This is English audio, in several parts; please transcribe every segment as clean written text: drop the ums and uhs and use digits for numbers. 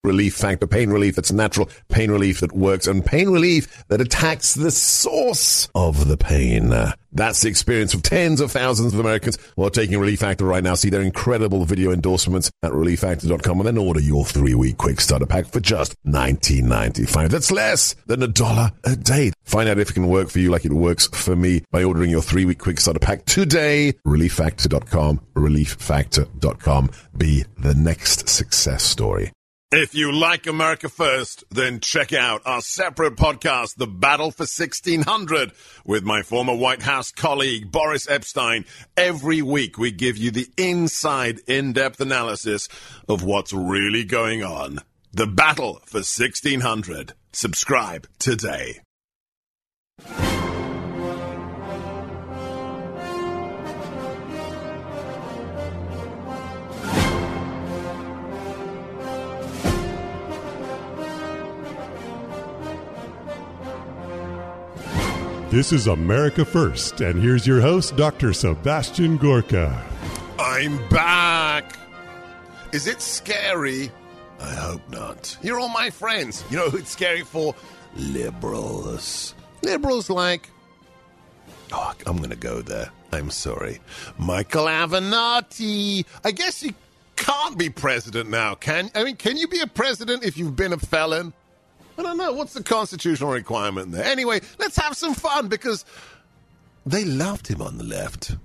Relief Factor. Pain relief that's natural, pain relief that works, and pain relief that attacks the source of the pain. That's the experience of tens of thousands of Americans who are taking Relief Factor right now. See their incredible video endorsements at relieffactor.com and then order your 3-week quick starter pack for just $19.95. That's less than $1 a day. Find out if it can work for you like it works for me by ordering your 3-week quick starter pack today. relieffactor.com, relieffactor.com. Be the next success story. If you like America First, then check out our separate podcast, The Battle for 1600, with my former White House colleague, Boris Epshteyn. Every week, we give you the inside, in-depth analysis of what's really going on. The Battle for 1600. Subscribe today. This is America First, and here's your host, Dr. Sebastian Gorka. I'm back. Is it scary? I hope not. You're all my friends. You know who it's scary for? Liberals. Liberals like... Oh, I'm going to go there. I'm sorry. Michael Avenatti. I guess you can't be president now, can you be a president if you've been a felon? I don't know. What's the constitutional requirement there? Anyway, let's have some fun because they loved him on the left.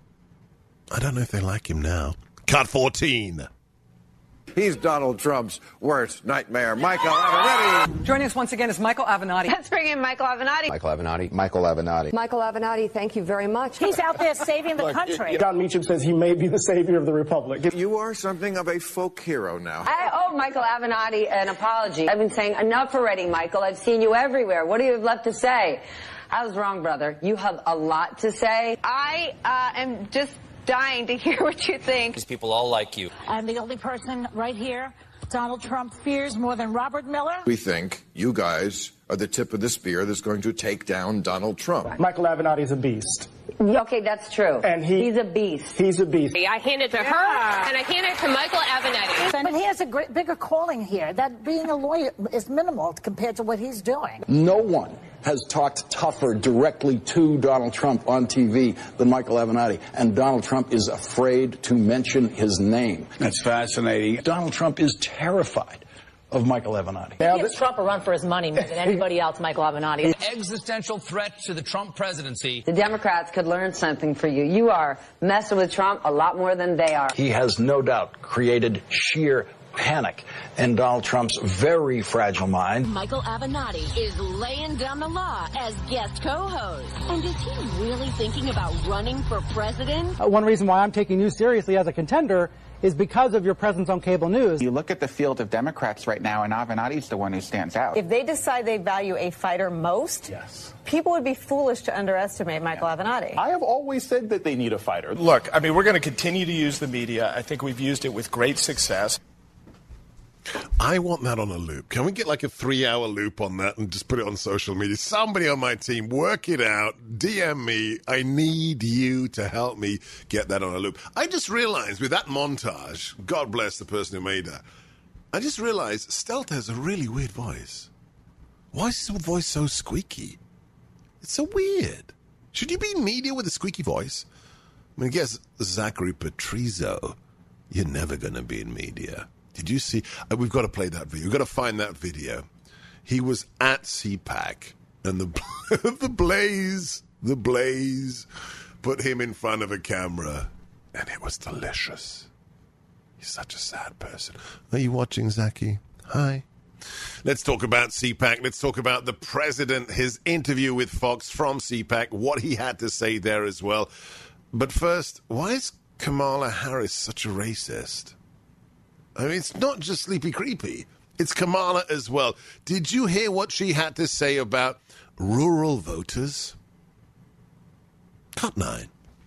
I don't know if they like him now. Cut 14. He's Donald Trump's worst nightmare. Michael Avenatti. Joining us once again is Michael Avenatti. Let's bring in Michael Avenatti. Michael Avenatti. Michael Avenatti. Michael Avenatti, thank you very much. He's out there saving the country. Don Meacham says he may be the savior of the republic. You are something of a folk hero now. I owe Michael Avenatti an apology. I've been saying enough already, Michael. I've seen you everywhere. What do you have left to say? I was wrong, brother. You have a lot to say. I am just dying to hear what you think. These people all like you. I'm the only person right here Donald Trump fears more than Robert Miller. We think you guys are the tip of the spear that's going to take down Donald Trump. Michael Avenatti is a beast. Okay, that's true. And he's a beast. He's a beast. I hand it to her, and I hand it to Michael Avenatti. But he has a bigger calling here. That being a lawyer is minimal compared to what he's doing. No one has talked tougher directly to Donald Trump on TV than Michael Avenatti. And Donald Trump is afraid to mention his name. That's fascinating. Donald Trump is terrified of Michael Avenatti. He gives Trump a run for his money more than anybody else, Michael Avenatti. An existential threat to the Trump presidency. The Democrats could learn something for you. You are messing with Trump a lot more than they are. He has no doubt created sheer panic in Donald Trump's very fragile mind. Michael Avenatti is laying down the law as guest co-host. And is he really thinking about running for president? One reason why I'm taking you seriously as a contender is because of your presence on cable news. You look at the field of Democrats right now, and Avenatti's the one who stands out. If they decide they value a fighter most, people would be foolish to underestimate Michael Avenatti. I have always said that they need a fighter. Look, I mean, we're going to continue to use the media. I think we've used it with great success. I want that on a loop. Can we get like a 3-hour loop on that and just put it on social media? Somebody on my team, work it out. DM me. I need you to help me get that on a loop. I just realized with that montage, God bless the person who made that, I just realized Stelter has a really weird voice. Why is his voice so squeaky? It's so weird. Should you be in media with a squeaky voice? I mean, I guess Zachary Patrizio, you're never going to be in media. Did you see? We've got to play that video. We've got to find that video. He was at CPAC, and the Blaze put him in front of a camera, and it was delicious. He's such a sad person. Are you watching, Zachy? Hi. Let's talk about CPAC. Let's talk about the president, his interview with Fox from CPAC, what he had to say there as well. But first, why is Kamala Harris such a racist? I mean, it's not just Sleepy Creepy. It's Kamala as well. Did you hear what she had to say about rural voters? Cut 9.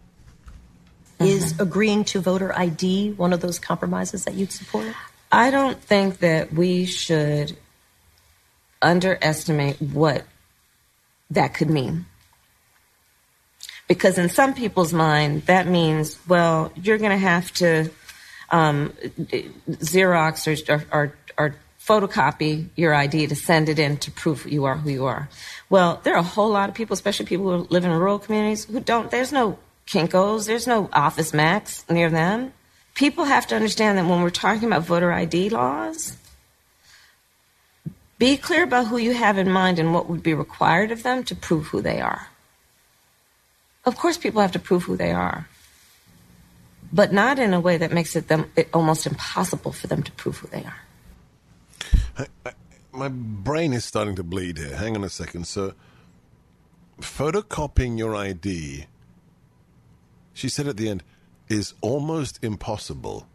Is agreeing to voter ID one of those compromises that you'd support? I don't think that we should underestimate what that could mean. Because in some people's mind, that means, well, you're going to have to Xerox or photocopy your ID to send it in to prove you are who you are. Well, there are a whole lot of people, especially people who live in rural communities, who don't. There's no Kinko's, there's no Office Max near them. People have to understand that when we're talking about voter ID laws, be clear about who you have in mind and what would be required of them to prove who they are. Of course, people have to prove who they are, but not in a way that makes it almost impossible for them to prove who they are. My brain is starting to bleed here. Hang on a second. So, photocopying your ID, she said at the end, is almost impossible.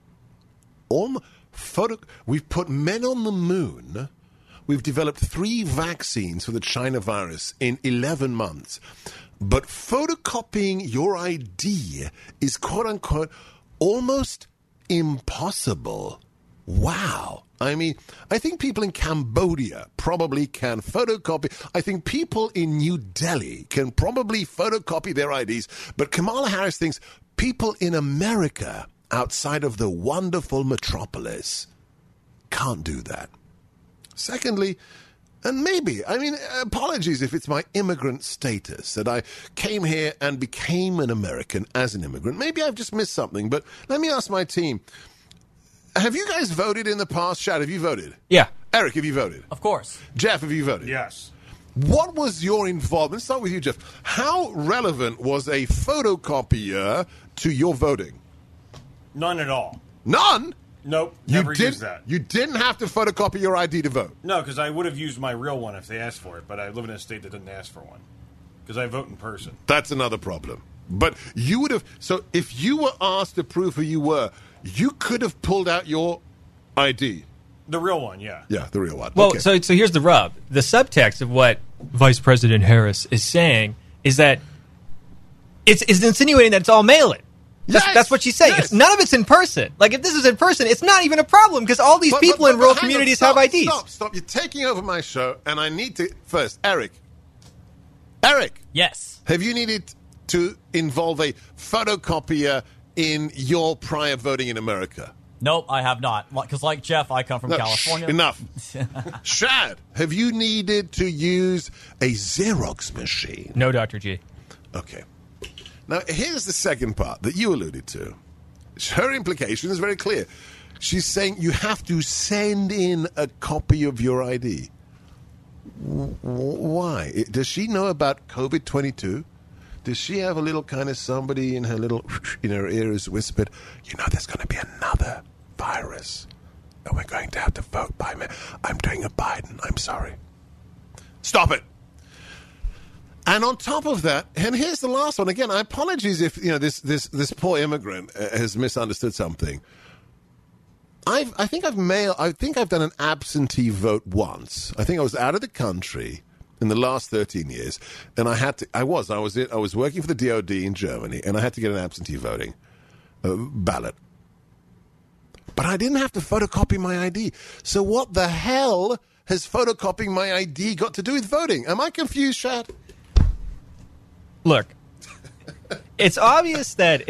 We've put men on the moon. We've developed 3 vaccines for the China virus in 11 months. But photocopying your ID is, quote-unquote, almost impossible. Wow. I mean, I think people in Cambodia probably can photocopy. I think people in New Delhi can probably photocopy their IDs. But Kamala Harris thinks people in America, outside of the wonderful metropolis, can't do that. Secondly, and maybe, apologies if it's my immigrant status, that I came here and became an American as an immigrant. Maybe I've just missed something, but let me ask my team. Have you guys voted in the past? Shad, have you voted? Yeah. Eric, have you voted? Of course. Jeff, have you voted? Yes. What was your involvement? Let's start with you, Jeff. How relevant was a photocopier to your voting? None at all. None? Nope, never used that. You didn't have to photocopy your ID to vote? No, because I would have used my real one if they asked for it, but I live in a state that didn't ask for one. Because I vote in person. That's another problem. But you would have... So if you were asked to prove who you were, you could have pulled out your ID. The real one, yeah. Yeah, the real one. Well, okay. so here's the rub. The subtext of what Vice President Harris is saying is that it's insinuating that it's all mail-in. That's what she's saying. Yes. None of it's in person. Like, if this is in person, it's not even a problem because all these people in rural communities have IDs. Stop. You're taking over my show, and I need to... First, Eric. Eric. Yes. Have you needed to involve a photocopier in your prior voting in America? Nope, I have not. Because like Jeff, I come from California. Enough. Shad, have you needed to use a Xerox machine? No, Dr. G. Okay. Now, here's the second part that you alluded to. Her implication is very clear. She's saying you have to send in a copy of your ID. Why? Does she know about COVID-22? Does she have a little kind of somebody in her ear who's whispered, there's going to be another virus, and we're going to have to vote by mail. I'm doing a Biden. I'm sorry. Stop it. And on top of that, and here's the last one. Again, I apologize if this poor immigrant has misunderstood something. I think I've done an absentee vote once. I think I was out of the country in the last 13 years, and I was working for the DOD in Germany, and I had to get an absentee voting ballot. But I didn't have to photocopy my ID. So what the hell has photocopying my ID got to do with voting? Am I confused, Shad? Look, it's obvious that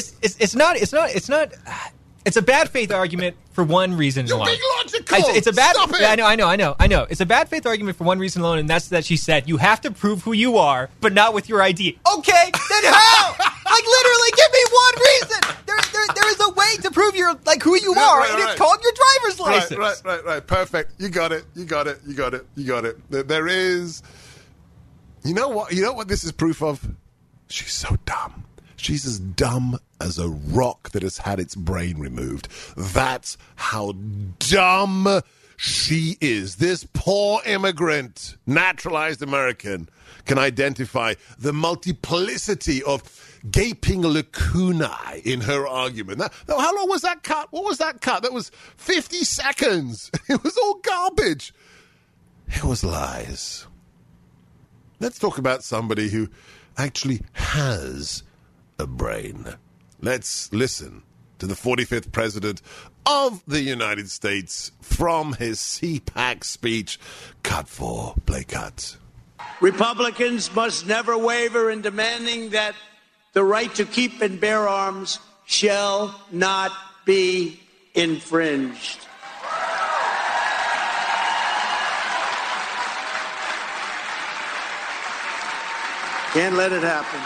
it's a bad faith argument for one reason alone. You're being logical. Stop it. Yeah, I know. It's a bad faith argument for one reason alone, and that's that she said you have to prove who you are, but not with your ID. Okay, then how? Like, literally, give me one reason. There is a way to prove who you are, and it's called your driver's license. Right. Perfect. You got it. There is... You know what this is proof of? She's so dumb. She's as dumb as a rock that has had its brain removed. That's how dumb she is. This poor immigrant, naturalized American, can identify the multiplicity of gaping lacunae in her argument. How long was that cut? What was that cut? That was 50 seconds. It was all garbage. It was lies. Let's talk about somebody who actually has a brain. Let's listen to the 45th President of the United States from his CPAC speech. Cut 4. Play cut. Republicans must never waver in demanding that the right to keep and bear arms shall not be infringed. Can't let it happen.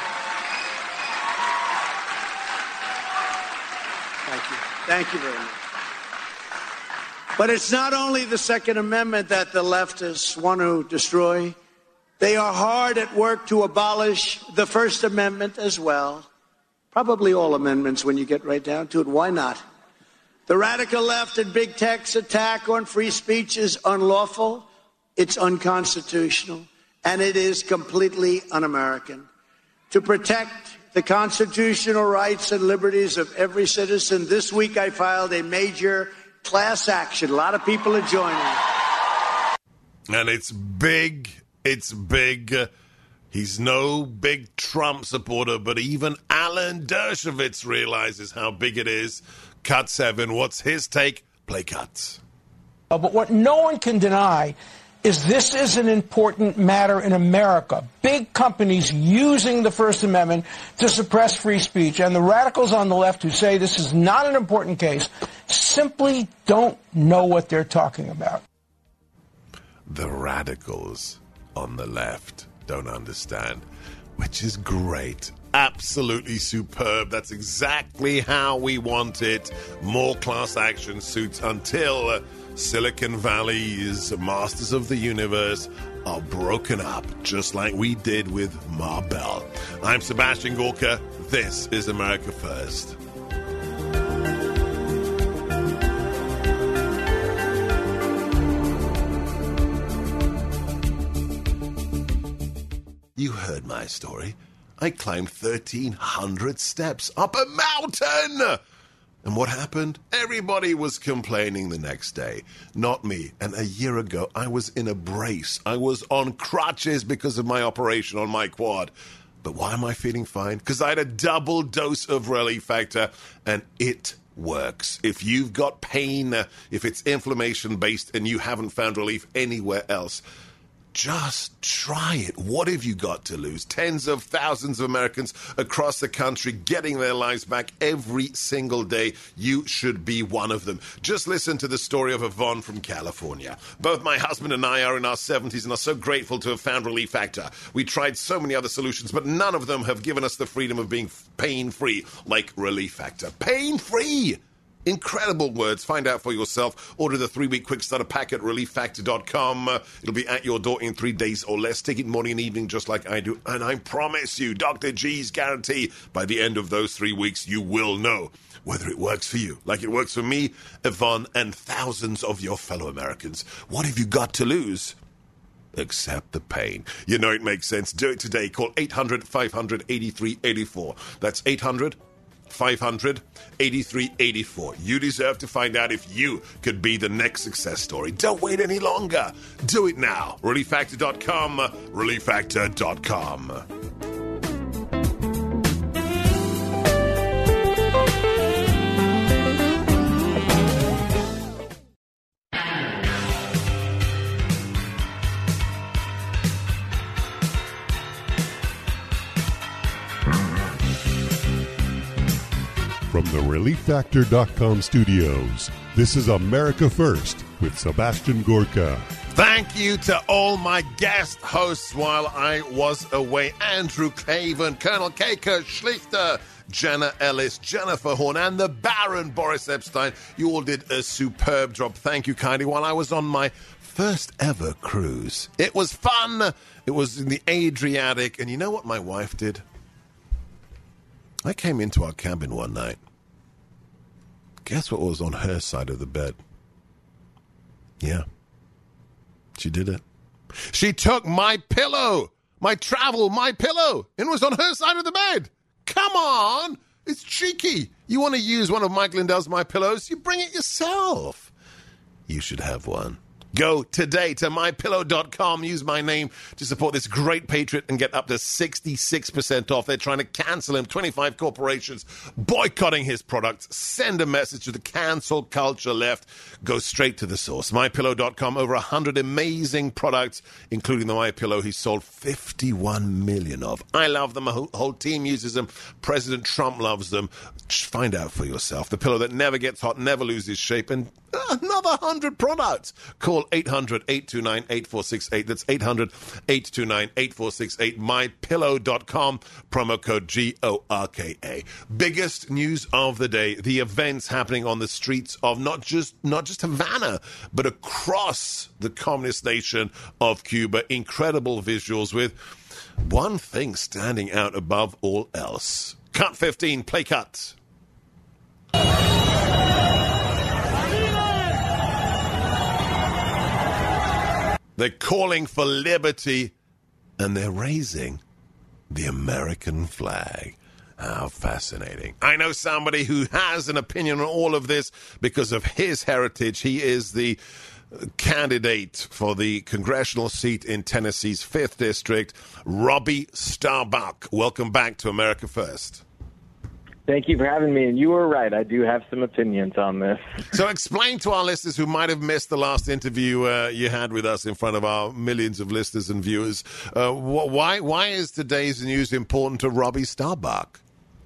Thank you. Thank you very much. But it's not only the Second Amendment that the leftists want to destroy. They are hard at work to abolish the First Amendment as well. Probably all amendments when you get right down to it. Why not? The radical left and big tech's attack on free speech is unlawful, it's unconstitutional, and it is completely un-American. To protect the constitutional rights and liberties of every citizen, this week I filed a major class action. A lot of people are joining. And it's big. It's big. He's no big Trump supporter, but even Alan Dershowitz realizes how big it is. Cut 7. What's his take? Play cuts. But what no one can deny is this is an important matter in America. Big companies using the First Amendment to suppress free speech. And the radicals on the left who say this is not an important case simply don't know what they're talking about. The radicals on the left don't understand, which is great. Absolutely superb. That's exactly how we want it. More class action suits until Silicon Valley's masters of the universe are broken up, just like we did with Ma Bell. I'm Sebastian Gorka. This is America First. You heard my story. I climbed 1,300 steps up a mountain. And what happened? Everybody was complaining the next day. Not me. And a year ago, I was in a brace. I was on crutches because of my operation on my quad. But why am I feeling fine? Because I had a double dose of Relief Factor, and it works. If you've got pain, if it's inflammation-based and you haven't found relief anywhere else, just try it. What have you got to lose? Tens of thousands of Americans across the country getting their lives back every single day. You should be one of them. Just listen to the story of Yvonne from California. Both my husband and I are in our 70s and are so grateful to have found Relief Factor. We tried so many other solutions, but none of them have given us the freedom of being pain-free like Relief Factor. Pain-free! Incredible words. Find out for yourself. Order the 3-week quick starter pack at relieffactor.com. It'll be at your door in 3 days or less. Take it morning and evening just like I do. And I promise you, Dr. G's guarantee, by the end of those 3 weeks, you will know whether it works for you, like it works for me, Yvonne, and thousands of your fellow Americans. What have you got to lose? Accept the pain. You know it makes sense. Do it today. Call 800-500-8384. That's 800-500-8384. You deserve to find out if you could be the next success story. Don't wait any longer. Do it now. ReliefFactor.com. ReliefFactor.com. From the ReliefFactor.com studios, this is America First with Sebastian Gorka. Thank you to all my guest hosts while I was away. Andrew Clavin, Colonel Keiko Schlichter, Jenna Ellis, Jennifer Horn, and the Baron Boris Epstein. You all did a superb job. Thank you kindly. While I was on my first ever cruise, it was fun. It was in the Adriatic. And you know what my wife did? I came into our cabin one night. Guess what was on her side of the bed? Yeah. She did it. She took my pillow, my pillow, and it was on her side of the bed. Come on. It's cheeky. You want to use one of Mike Lindell's My Pillows? You bring it yourself. You should have one. Go today to MyPillow.com. Use my name to support this great patriot and get up to 66% off. They're trying to cancel him. 25 corporations boycotting his products. Send a message to the cancel culture left. Go straight to the source. MyPillow.com. Over 100 amazing products, including the MyPillow he sold 51 million of. I love them. A whole team uses them. President Trump loves them. Find out for yourself. The pillow that never gets hot, never loses shape, and another 100 products. Call 800-829-8468. That's 800-829-8468. MyPillow.com. Promo code GORKA. Biggest news of the day. The events happening on the streets of not just Havana, but across the communist nation of Cuba. Incredible visuals with one thing standing out above all else. Cut 15. Play cut. They're calling for liberty, and they're raising the American flag. How fascinating. I know somebody who has an opinion on all of this because of his heritage. He is the candidate for the congressional seat in Tennessee's 5th District, Robbie Starbuck. Welcome back to America First. Thank you for having me, and you were right. I do have some opinions on this. So explain to our listeners who might have missed the last interview you had with us in front of our millions of listeners and viewers, why is today's news important to Robbie Starbuck?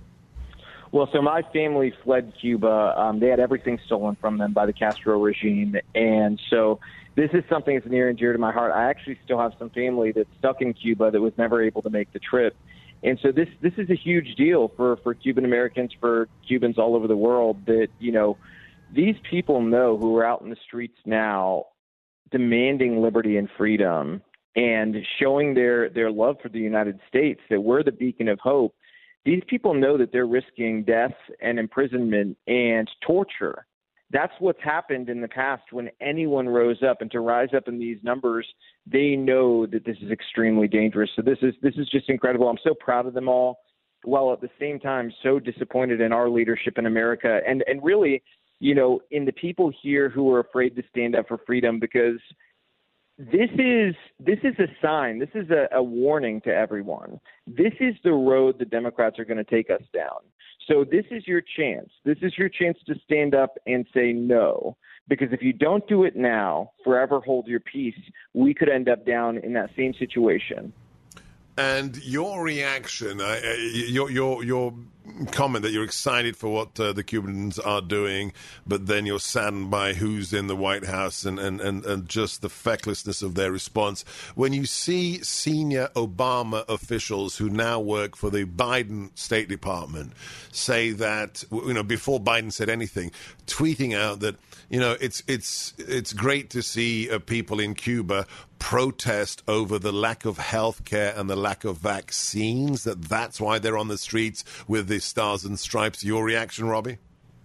Well, so my family fled Cuba. They had everything stolen from them by the Castro regime, and so this is something that's near and dear to my heart. I actually still have some family that's stuck in Cuba that was never able to make the trip. And so this is a huge deal for Cuban Americans, for Cubans all over the world, that, you know, these people know who are out in the streets now demanding liberty and freedom and showing their love for the United States, that we're the beacon of hope. These people know that they're risking death and imprisonment and torture. That's what's happened in the past when anyone rose up, and to rise up in these numbers, they know that this is extremely dangerous. So this is just incredible. I'm so proud of them all, while at the same time so disappointed in our leadership in America, and really, you know, in the people here who are afraid to stand up for freedom, because this is a sign. This is a warning to everyone. This is the road the Democrats are going to take us down. So this is your chance. This is your chance to stand up and say no. Because if you don't do it now, forever hold your peace, we could end up down in that same situation. And your reaction, your comment that you're excited for what the Cubans are doing, but then you're saddened by who's in the White House and just the fecklessness of their response. When you see senior Obama officials who now work for the Biden State Department say that, you know, before Biden said anything, tweeting out that, you know, it's great to see people in Cuba protest over the lack of health care and the lack of vaccines, that's why they're on the streets with the stars and stripes. Your reaction, Robbie?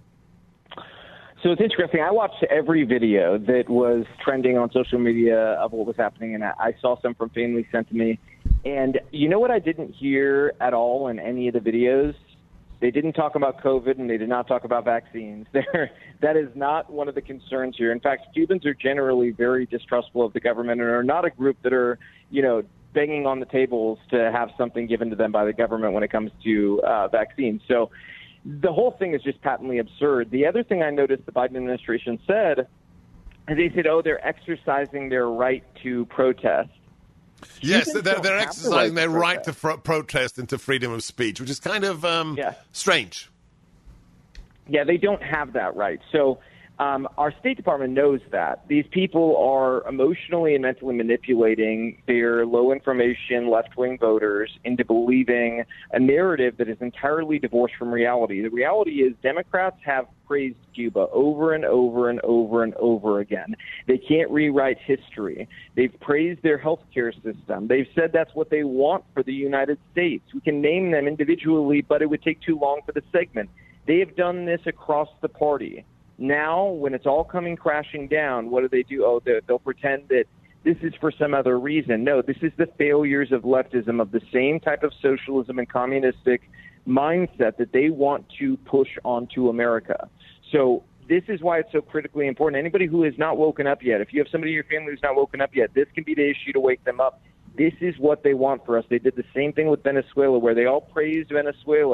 So it's interesting. I watched every video that was trending on social media of what was happening, and I saw some from family sent to me. And you know what I didn't hear at all in any of the videos? They didn't talk about COVID, and they did not talk about vaccines. That is not one of the concerns here. In fact, Cubans are generally very distrustful of the government and are not a group that are, you know, banging on the tables to have something given to them by the government when it comes to vaccines. So the whole thing is just patently absurd. The other thing I noticed the Biden administration said is they said, oh, they're exercising their right to protest. Yes, they're exercising their right to protest and to freedom of speech, which is kind of strange. Yeah, they don't have that right. So our State Department knows that. These people are emotionally and mentally manipulating their low-information left-wing voters into believing a narrative that is entirely divorced from reality. The reality is Democrats have praised Cuba over and over and over and over again. They can't rewrite history. They've praised their health care system. They've said that's what they want for the United States. We can name them individually, but it would take too long for the segment. They have done this across the party. Now, when it's all coming crashing down, what do? Oh, they'll pretend that this is for some other reason. No, this is the failures of leftism, of the same type of socialism and communistic mindset that they want to push onto America. So this is why it's so critically important. Anybody who has not woken up yet, if you have somebody in your family who's not woken up yet, this can be the issue to wake them up. This is what they want for us. They did the same thing with Venezuela, where they all praised Venezuela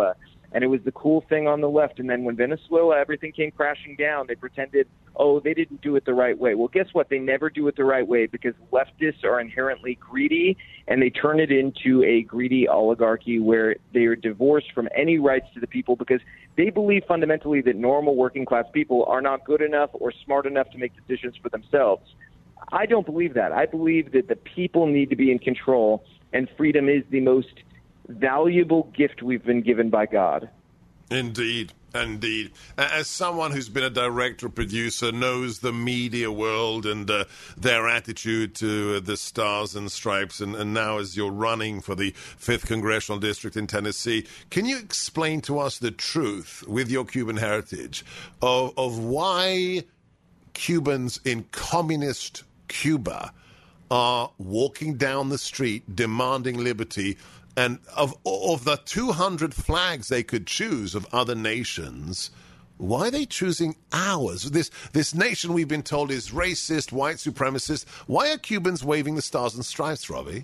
And it was the cool thing on the left. And then when Venezuela, everything came crashing down, they pretended, oh, they didn't do it the right way. Well, guess what? They never do it the right way because leftists are inherently greedy, and they turn it into a greedy oligarchy where they are divorced from any rights to the people because they believe fundamentally that normal working-class people are not good enough or smart enough to make decisions for themselves. I don't believe that. I believe that the people need to be in control, and freedom is the most valuable gift we've been given by God. Indeed. Indeed. As someone who's been a director, producer, knows the media world and their attitude to the Stars and Stripes, and now as you're running for the 5th Congressional District in Tennessee, can you explain to us the truth, with your Cuban heritage, of why Cubans in communist Cuba are walking down the street demanding liberty? And of the 200 flags they could choose of other nations, why are they choosing ours? This nation we've been told is racist, white supremacist. Why are Cubans waving the Stars and Stripes, Robbie?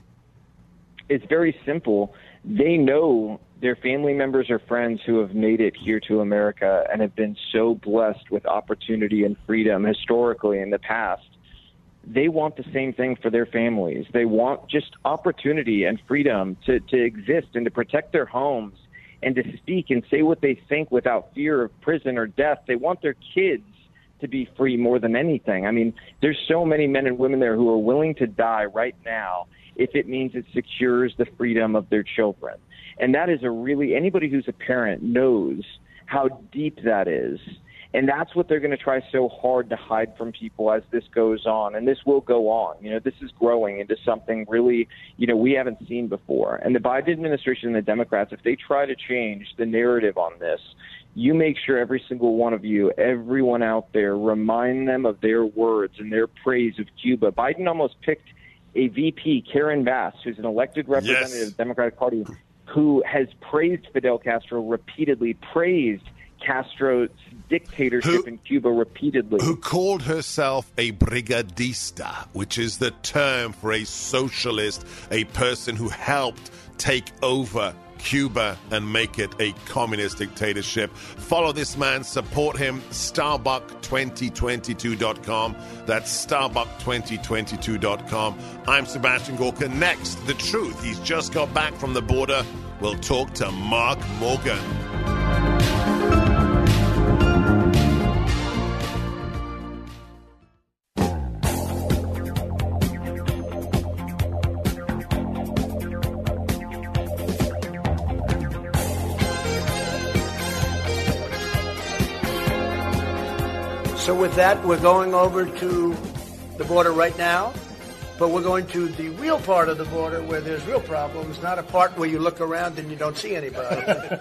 It's very simple. They know their family members or friends who have made it here to America and have been so blessed with opportunity and freedom historically in the past. They want the same thing for their families. They want just opportunity and freedom to exist and to protect their homes and to speak and say what they think without fear of prison or death. They want their kids to be free more than anything. I mean, there's so many men and women there who are willing to die right now if it means it secures the freedom of their children. And that is anybody who's a parent knows how deep that is. And that's what they're going to try so hard to hide from people as this goes on. And this will go on. This is growing into something really, we haven't seen before. And the Biden administration and the Democrats, if they try to change the narrative on this, you make sure every single one of you, everyone out there, remind them of their words and their praise of Cuba. Biden almost picked a VP, Karen Bass, who's an elected representative of the Democratic Party, who has praised Fidel Castro repeatedly, praised Castro's dictatorship in Cuba repeatedly. Who called herself a brigadista, which is the term for a socialist, a person who helped take over Cuba and make it a communist dictatorship. Follow this man, support him, Starbuck2022.com. That's Starbuck2022.com. I'm Sebastian Gorka. Next, The Truth. He's just got back from the border. We'll talk to Mark Morgan. So with that, we're going over to the border right now, but we're going to the real part of the border where there's real problems, not a part where you look around and you don't see anybody.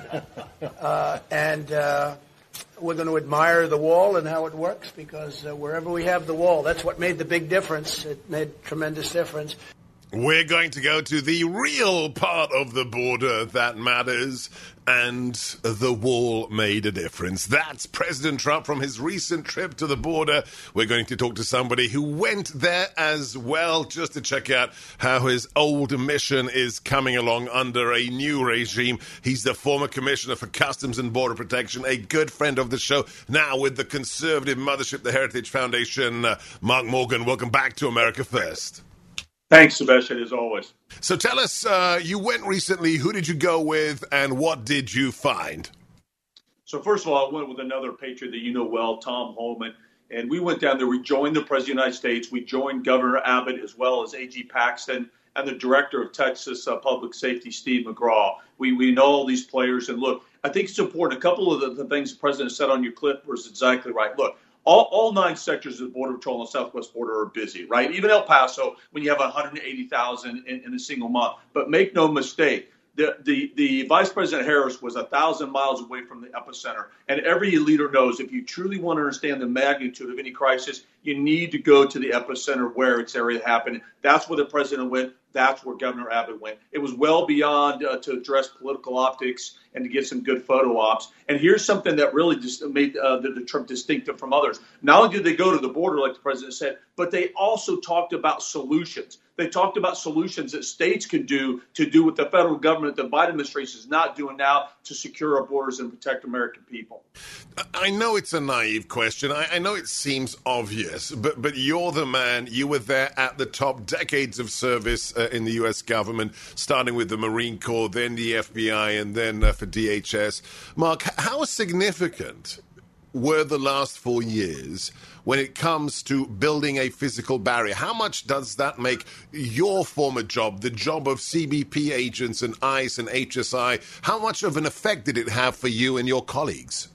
And we're going to admire the wall and how it works, because wherever we have the wall, that's what made the big difference. It made tremendous difference. We're going to go to the real part of the border that matters, and the wall made a difference. That's President Trump from his recent trip to the border. We're going to talk to somebody who went there as well, just to check out how his old mission is coming along under a new regime. He's the former Commissioner for Customs and Border Protection, a good friend of the show, now with the conservative mothership, the Heritage Foundation. Mark Morgan, welcome back to America First. Thanks, Sebastian, as always. So tell us, you went recently. Who did you go with, and what did you find? So first of all, I went with another patriot that you know well, Tom Homan. And we went down there. We joined the President of the United States. We joined Governor Abbott as well as A.G. Paxton and the Director of Texas Public Safety, Steve McGraw. We know all these players. And look, I think it's important. A couple of the things the President said on your clip was exactly right. Look, all 9 sectors of the Border Patrol on the southwest border are busy, right? Even El Paso, when you have 180,000 in a single month. But make no mistake, the Vice President Harris was 1,000 miles away from the epicenter. And every leader knows if you truly want to understand the magnitude of any crisis, you need to go to the epicenter where it's area happened. That's where the President went. That's where Governor Abbott went. It was well beyond to address political optics and to get some good photo ops. And here's something that really just made the Trump distinctive from others. Not only did they go to the border, like the president said, but they also talked about solutions. They talked about solutions that states can do to do what the federal government, the Biden administration, is not doing now to secure our borders and protect American people. I know it's a naive question. I know it seems obvious, but you're the man. You were there at the top, decades of service in the U.S. government, starting with the Marine Corps, then the FBI, and then for DHS. Mark, how significant were the last 4 years when it comes to building a physical barrier? How much does that make your former job, the job of CBP agents and ICE and HSI, how much of an effect did it have for you and your colleagues?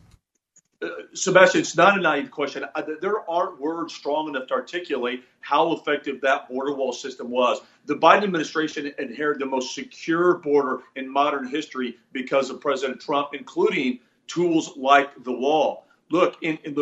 Sebastian, it's not a naive question. There aren't words strong enough to articulate how effective that border wall system was. The Biden administration inherited the most secure border in modern history because of President Trump, including tools like the wall. Look,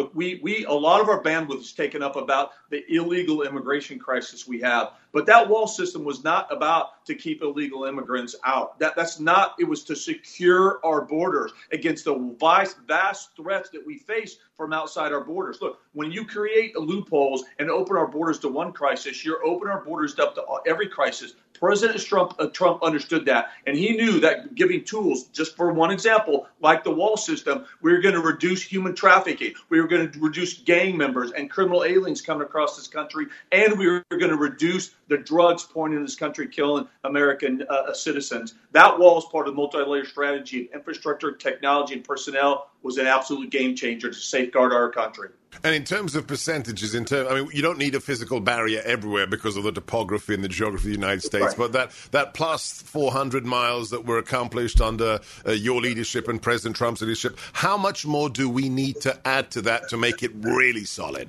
we a lot of our bandwidth is taken up about the illegal immigration crisis we have, but that wall system was not about to keep illegal immigrants out. That's not. It was to secure our borders against the vast threats that we face from outside our borders. Look, when you create loopholes and open our borders to one crisis, you're opening our borders up to every crisis. President Trump understood that, and he knew that giving tools, just for one example, like the wall system, we were going to reduce human trafficking, we were going to reduce gang members and criminal aliens coming across this country, and we were going to reduce the drugs pouring into this country, killing American citizens. That wall is part of the multi-layer strategy. Infrastructure, technology, and personnel was an absolute game changer to safeguard our country. And in terms of percentages, you don't need a physical barrier everywhere because of the topography and the geography of the United States. Right. But that plus 400 miles that were accomplished under your leadership and President Trump's leadership, how much more do we need to add to that to make it really solid?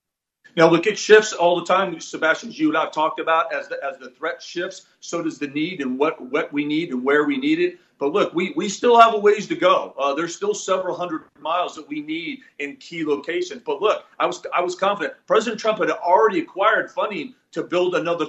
Now, look, it shifts all the time, Sebastian, as you and I have talked about. As the threat shifts, so does the need and what we need and where we need it. But look, we still have a ways to go. There's still several hundred miles that we need in key locations. But look, I was confident. President Trump had already acquired funding to build another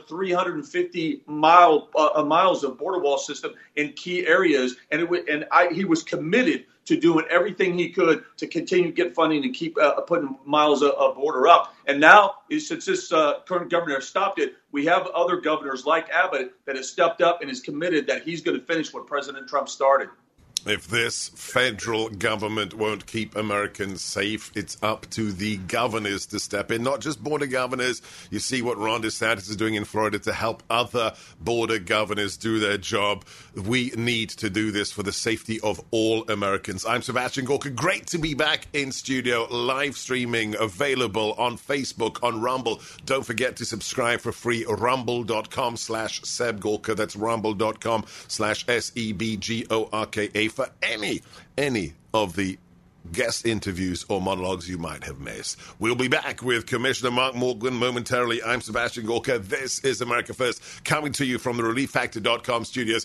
350 miles of border wall system in key areas, and he was committed to doing everything he could to continue to get funding and keep putting miles of border up. And now, since this current governor has stopped it, we have other governors like Abbott that has stepped up and is committed that he's going to finish what President Trump started. If this federal government won't keep Americans safe, it's up to the governors to step in, not just border governors. You see what Ron DeSantis is doing in Florida to help other border governors do their job. We need to do this for the safety of all Americans. I'm Sebastian Gorka. Great to be back in studio, live streaming, available on Facebook, on Rumble. Don't forget to subscribe for free, rumble.com/Seb Gorka. That's rumble.com/SEBGORKA. For any of the guest interviews or monologues you might have missed. We'll be back with Commissioner Mark Morgan momentarily. I'm Sebastian Gorka. This is America First, coming to you from the ReliefFactor.com studios.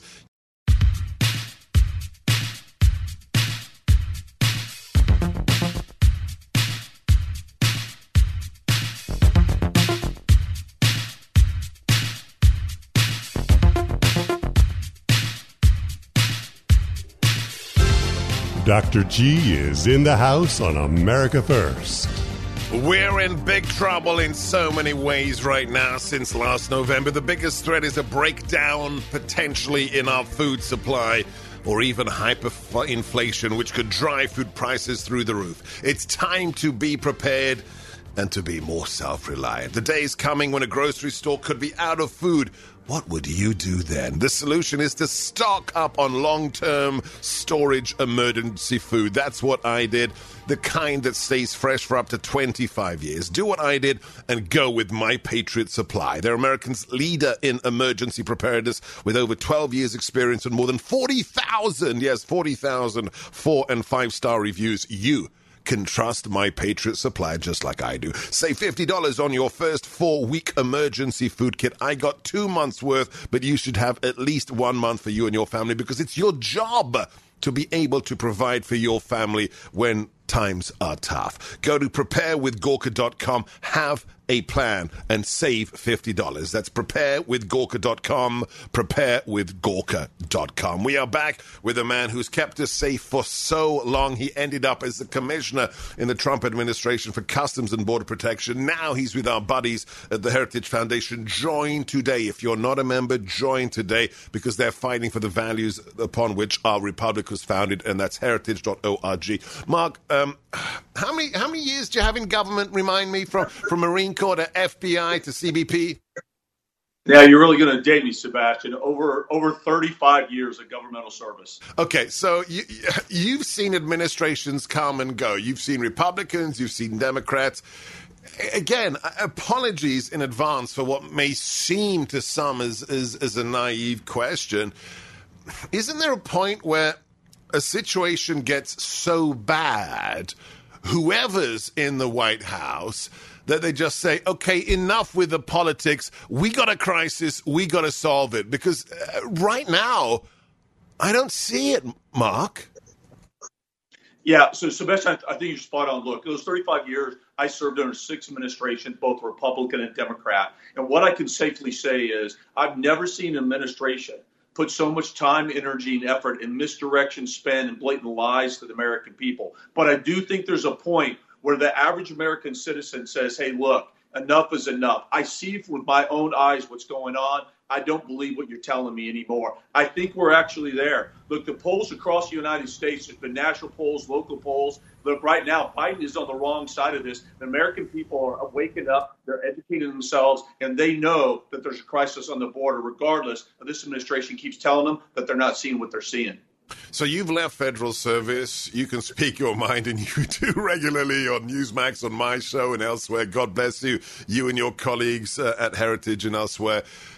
Dr. G is in the house on America First. We're in big trouble in so many ways right now. Since last November, the biggest threat is a breakdown potentially in our food supply, or even hyperinflation, which could drive food prices through the roof. It's time to be prepared and to be more self-reliant. The day is coming when a grocery store could be out of food. What would you do then? The solution is to stock up on long-term storage emergency food. That's what I did. The kind that stays fresh for up to 25 years. Do what I did and go with My Patriot Supply. They're America's leader in emergency preparedness with over 12 years experience and more than 40,000 4- and 5-star reviews. You can trust My Patriot Supply just like I do. Save $50 on your first 4-week emergency food kit. I got 2 months worth, but you should have at least 1 month for you and your family because it's your job to be able to provide for your family when times are tough. Go to preparewithgorka.com. Have a plan and save $50. That's preparewithgorka.com, preparewithgorka.com. We are back with a man who's kept us safe for so long. He ended up as the commissioner in the Trump administration for Customs and Border Protection. Now he's with our buddies at the Heritage Foundation. Join today. If you're not a member, join today, because they're fighting for the values upon which our republic was founded, and that's heritage.org. Mark, how many years do you have in government? Remind me, from Marine Corps to FBI to CBP. Yeah, you're really going to date me, Sebastian. Over 35 years of governmental service. Okay, so you've seen administrations come and go. You've seen Republicans, you've seen Democrats. Again, apologies in advance for what may seem to some as a naive question. Isn't there a point where a situation gets so bad, whoever's in the White House, that they just say, okay, enough with the politics. We got a crisis. We got to solve it. Because right now, I don't see it, Mark. Yeah, so Sebastian, I think you're spot on. Look, those 35 years, I served under 6 administrations, both Republican and Democrat. And what I can safely say is I've never seen an administration put so much time, energy, and effort in misdirection, spend, and blatant lies to the American people. But I do think there's a point where the average American citizen says, hey, look, enough is enough. I see with my own eyes what's going on. I don't believe what you're telling me anymore. I think we're actually there. Look, the polls across the United States, there's been national polls, local polls. Look, right now, Biden is on the wrong side of this. The American people are waking up. They're educating themselves, and they know that there's a crisis on the border, regardless of this administration keeps telling them that they're not seeing what they're seeing. So you've left federal service. You can speak your mind, and you do regularly on Newsmax, on my show, and elsewhere. God bless you, you and your colleagues at Heritage and elsewhere.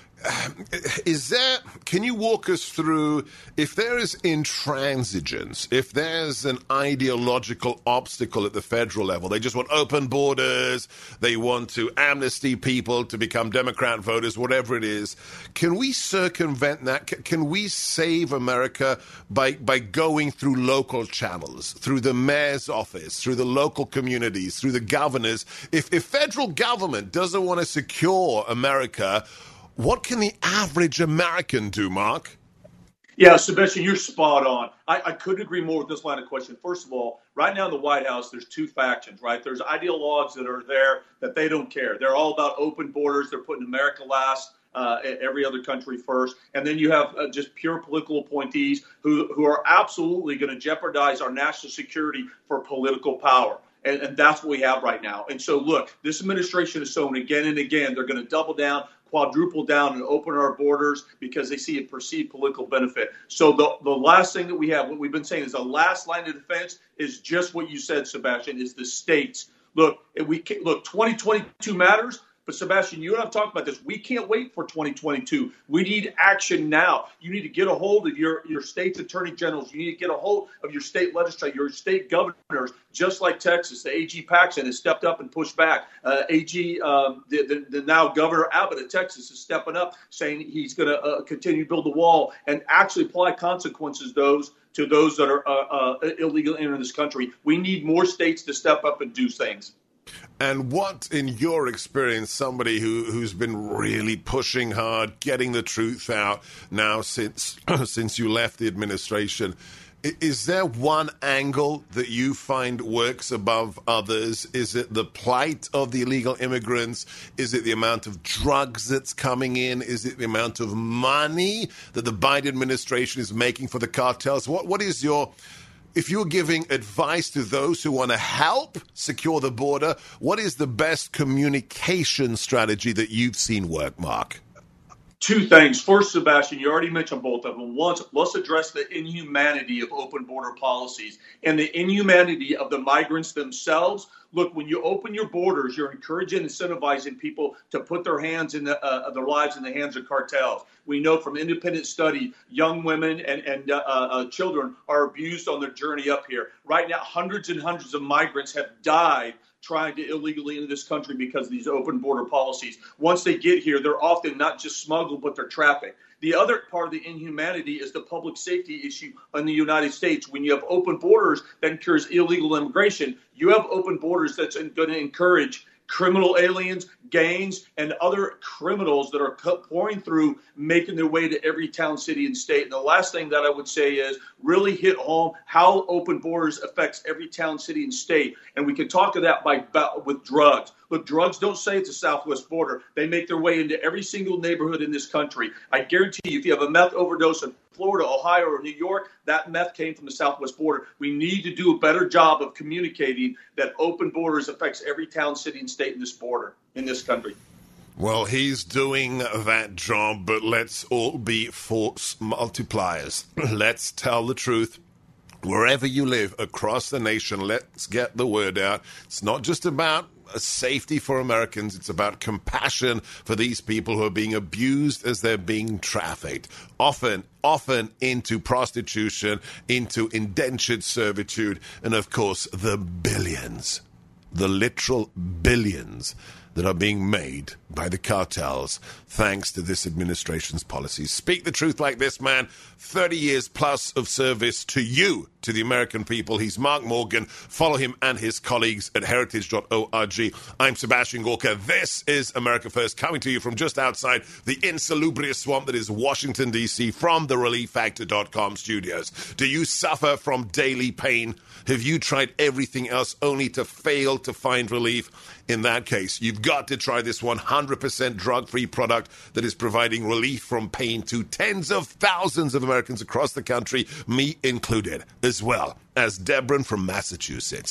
Can you walk us through, if there is intransigence, if there's an ideological obstacle at the federal level, they just want open borders, they want to amnesty people to become Democrat voters, whatever it is, can we circumvent that? Can we save America by going through local channels, through the mayor's office, through the local communities, through the governors? If federal government doesn't want to secure America, what can the average American do, Mark? Yeah, Sebastian, you're spot on. I couldn't agree more with this line of question. First of all, right now in the White House, there's 2 factions, right? There's ideologues that are there that they don't care. They're all about open borders. They're putting America last, every other country first. And then you have just pure political appointees who are absolutely going to jeopardize our national security for political power. And that's what we have right now. And so, look, this administration has shown again and again they're going to double down, quadruple down, and open our borders because they see a perceived political benefit. So the last thing that we have, what we've been saying is the last line of defense is just what you said, Sebastian, is the states. Look, 2022 matters. But, Sebastian, you and I have talked about this. We can't wait for 2022. We need action now. You need to get a hold of your state's attorney generals. You need to get a hold of your state legislature, your state governors, just like Texas. The AG Paxton has stepped up and pushed back. The now Governor Abbott of Texas is stepping up, saying he's going to continue to build the wall and actually apply consequences to those that are illegally entering this country. We need more states to step up and do things. And what, in your experience, somebody who's been really pushing hard, getting the truth out now since you left the administration, is there one angle that you find works above others? Is it the plight of the illegal immigrants? Is it the amount of drugs that's coming in? Is it the amount of money that the Biden administration is making for the cartels? What is your... If you're giving advice to those who want to help secure the border, what is the best communication strategy that you've seen work, Mark? 2 things. First, Sebastian, you already mentioned both of them. One, let's address the inhumanity of open border policies and the inhumanity of the migrants themselves. Look, when you open your borders, you're encouraging and incentivizing people to put their hands in their lives in the hands of cartels. We know from independent study, young women and children are abused on their journey up here. Right now, hundreds and hundreds of migrants have died trying to illegally into this country because of these open border policies. Once they get here, they're often not just smuggled, but they're trafficked. The other part of the inhumanity is the public safety issue in the United States. When you have open borders that encourage illegal immigration, you have open borders that's going to encourage criminal aliens, gangs, and other criminals that are pouring through, making their way to every town, city, and state. And the last thing that I would say is really hit home how open borders affects every town, city, and state. And we can talk to that with drugs. Look, drugs don't say it's a southwest border. They make their way into every single neighborhood in this country. I guarantee you, if you have a meth overdose in Florida, Ohio, or New York, that meth came from the southwest border. We need to do a better job of communicating that open borders affects every town, city, and state in this border, in this country. Well, he's doing that job, but let's all be force multipliers. Let's tell the truth. Wherever you live across the nation, let's get the word out. It's not just about safety for Americans. It's about compassion for these people who are being abused as they're being trafficked, often into prostitution, into indentured servitude, and of course the billions, the literal billions that are being made by the cartels thanks to this administration's policies. Speak the truth like this man. 30 years plus of service to you, to the American people. He's Mark Morgan. Follow him and his colleagues at heritage.org. I'm Sebastian Gorka. This is America First, coming to you from just outside the insalubrious swamp that is Washington, D.C., from the ReliefFactor.com studios. Do you suffer from daily pain? Have you tried everything else only to fail to find relief? In that case, you've got to try this 100% drug-free product that is providing relief from pain to tens of thousands of Americans across the country, me included, as well as Deborah from Massachusetts.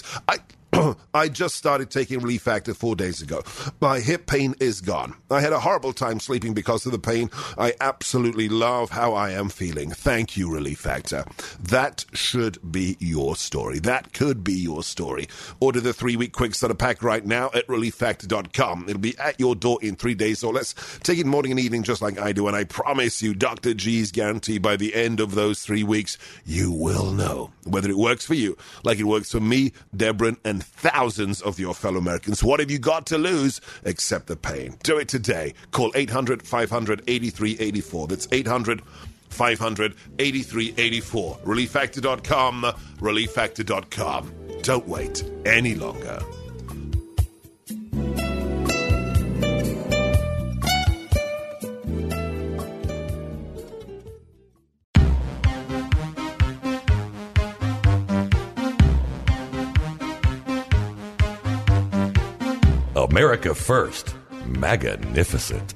I just started taking Relief Factor 4 days ago. My hip pain is gone. I had a horrible time sleeping because of the pain. I absolutely love how I am feeling. Thank you, Relief Factor. That should be your story. That could be your story. Order the 3-week quick starter pack right now at ReliefFactor.com. It'll be at your door in 3 days or less. Take it morning and evening just like I do, and I promise you, Dr. G's guarantee by the end of those 3 weeks, you will know whether it works for you like it works for me, Deborah, and thousands of your fellow Americans. What have you got to lose except the pain? Do it today. Call 800-500-8384. That's 800-500-8384. ReliefFactor.com. ReliefFactor.com. Don't wait any longer. America First. Magnificent.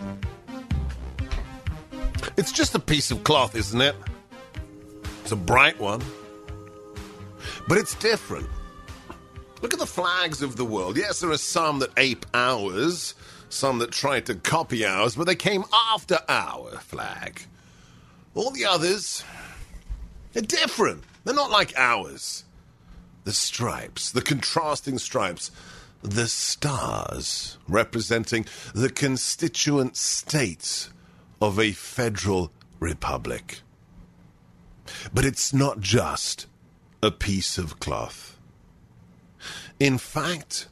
It's just a piece of cloth, isn't it? It's a bright one. But it's different. Look at the flags of the world. Yes, there are some that ape ours, some that try to copy ours, but they came after our flag. All the others, they're different. They're not like ours. The stripes, the contrasting stripes, the stars representing the constituent states of a federal republic. But it's not just a piece of cloth. In fact,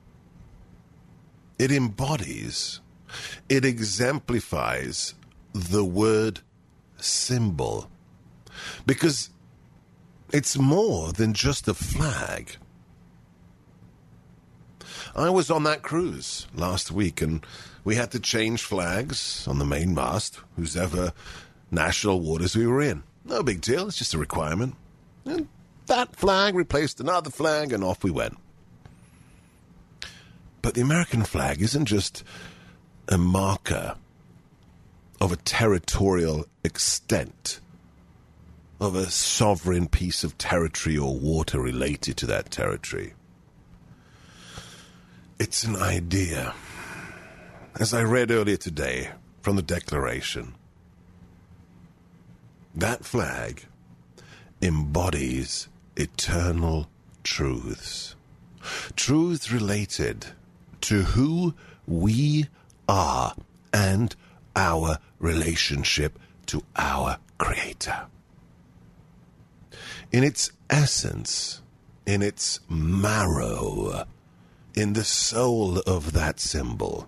it embodies, it exemplifies the word symbol. Because it's more than just a flag. I was on that cruise last week, and we had to change flags on the main mast, whosever national waters we were in. No big deal, it's just a requirement. And that flag replaced another flag, and off we went. But the American flag isn't just a marker of a territorial extent, of a sovereign piece of territory or water related to that territory. It's an idea. As I read earlier today from the Declaration, that flag embodies eternal truths. Truths related to who we are and our relationship to our Creator. In its essence, in its marrow, in the soul of that symbol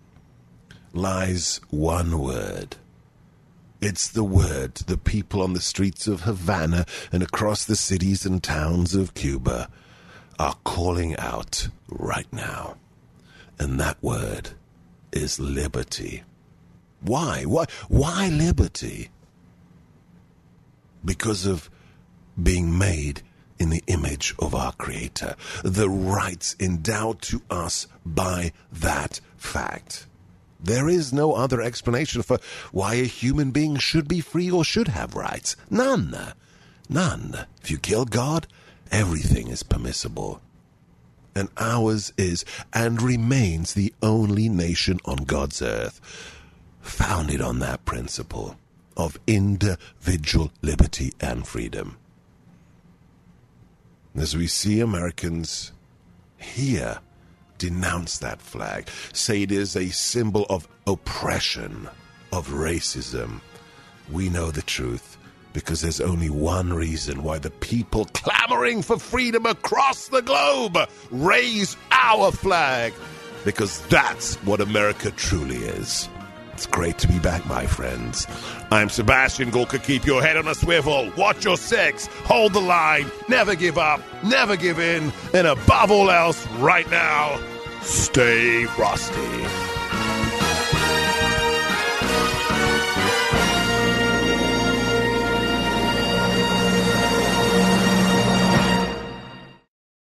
lies one word. It's the word the people on the streets of Havana and across the cities and towns of Cuba are calling out right now. And that word is liberty. Why? Why liberty? Because of being made in the image of our Creator. The rights endowed to us by that fact. There is no other explanation for why a human being should be free or should have rights. None. None. If you kill God, everything is permissible. And ours is and remains the only nation on God's earth founded on that principle of individual liberty and freedom. As we see Americans here denounce that flag, say it is a symbol of oppression, of racism, we know the truth because there's only one reason why the people clamoring for freedom across the globe raise our flag, because that's what America truly is. It's great to be back, my friends. I'm Sebastian Gorka. Keep your head on a swivel. Watch your six. Hold the line. Never give up. Never give in. And above all else, right now, stay frosty.